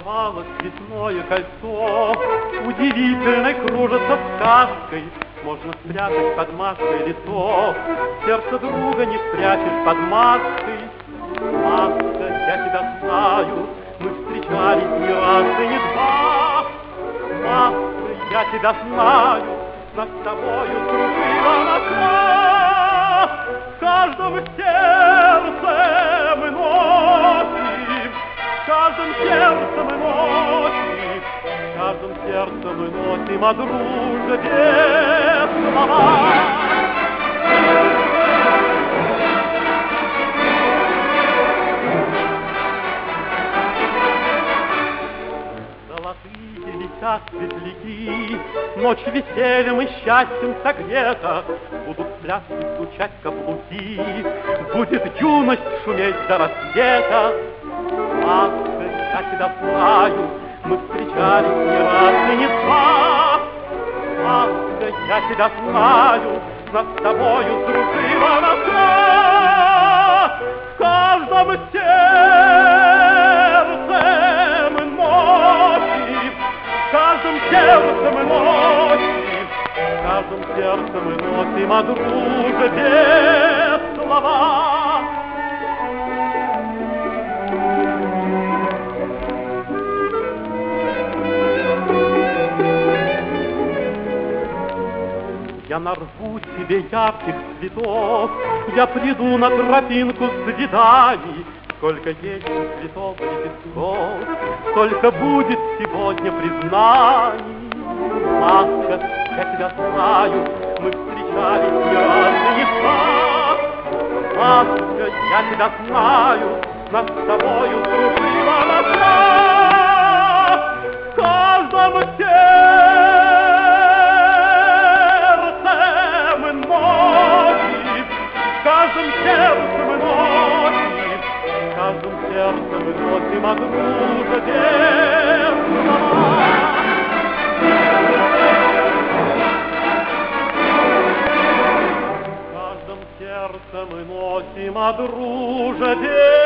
Нарисовалось цветное кольцо, удивительной кружится сказкой. Можно спрятать под маской лицо, сердце друга не спрячешь под маской. Маска, я тебя знаю, мы встречались не раз и не два. Маска, я тебя знаю, над тобою дружила Москва. В каждом сердце мы носим, в каждом сердце мы носим, в каждом сердце мы носим о дружбе слова. Золотые летят светляки, ночь весельем и счастьем согрета, будут пляски стучать каблуки, будет юность шуметь до рассвета. Маска, я тебя знаю, мы встречались не раз и не два. Маска, я тебя знаю, над тобою дружила Москва. В каждом сердце мы носим, в каждом сердце мы носим, в каждом сердце мы носим о дружбе слова. Я нарву себе ярких цветов, я приду на тропинку с цветами. Сколько есть цветов и лепестков, столько будет сегодня признаний. Маска, я тебя знаю, мы встречались не раз и не два. Маска, я тебя знаю, над тобою дружила Москва. В каждом в каждом сердце мы носим, в каждом сердце мы носим о дружбе слова. В каждом сердце мы носим о дружбе